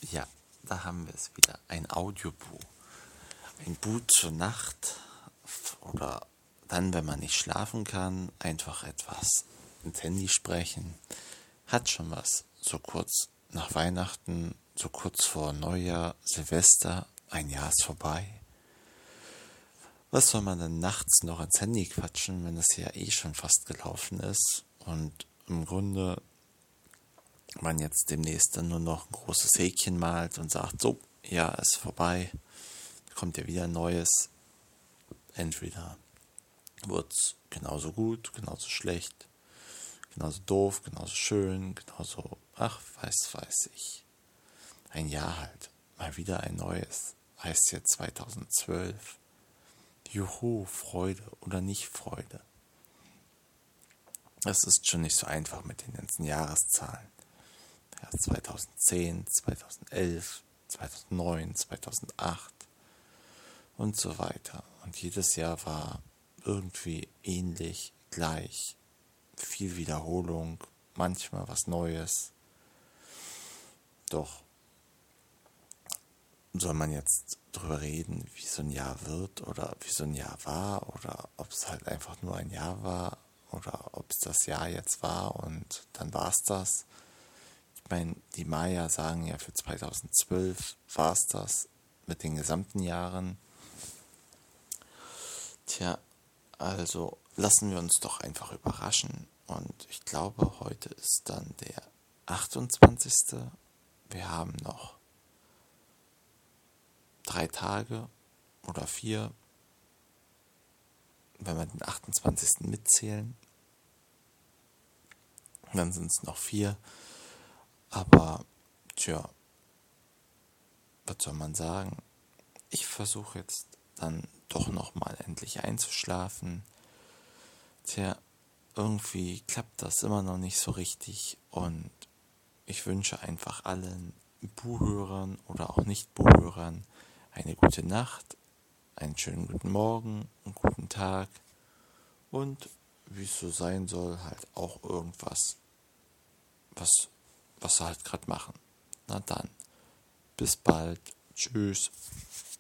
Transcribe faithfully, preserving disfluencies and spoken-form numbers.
Ja, da haben wir es wieder. Ein Audiobuch. Ein Buch zur Nacht oder dann, wenn man nicht schlafen kann, einfach etwas ins Handy sprechen. Hat schon was. So kurz nach Weihnachten, so kurz vor Neujahr, Silvester, ein Jahr ist vorbei. Was soll man denn nachts noch ins Handy quatschen, wenn es ja eh schon fast gelaufen ist und im Grunde man jetzt demnächst dann nur noch ein großes Häkchen malt und sagt, so, ja, ist vorbei, kommt ja wieder ein neues. Entweder wird's genauso gut, genauso schlecht, genauso doof, genauso schön, genauso, ach, weiß, weiß ich. Ein Jahr halt, mal wieder ein neues, heißt jetzt zweitausendzwölf. Juhu, Freude oder nicht Freude. Es ist schon nicht so einfach mit den ganzen Jahreszahlen. Ja, zweitausendzehn, zweitausendelf, zweitausendneun, zweitausendacht und so weiter. Und jedes Jahr war irgendwie ähnlich, gleich, viel Wiederholung, manchmal was Neues. Doch soll man jetzt drüber reden, wie so ein Jahr wird oder wie so ein Jahr war oder ob es halt einfach nur ein Jahr war oder ob es das Jahr jetzt war und dann war es das. Ich meine, die Maya sagen ja, für zweitausendzwölf war es das mit den gesamten Jahren. Tja, also lassen wir uns doch einfach überraschen. Und ich glaube, heute ist dann der achtundzwanzigste. Wir haben noch drei Tage oder vier, wenn wir den achtundzwanzigsten mitzählen. Dann sind es noch vier. Aber, tja, was soll man sagen? Ich versuche jetzt dann doch nochmal endlich einzuschlafen. Tja, irgendwie klappt das immer noch nicht so richtig und ich wünsche einfach allen Buchhörern oder auch Nicht-Buchhörern eine gute Nacht, einen schönen guten Morgen, einen guten Tag und wie es so sein soll, halt auch irgendwas, was, was sie halt gerade machen. Na dann, bis bald, tschüss.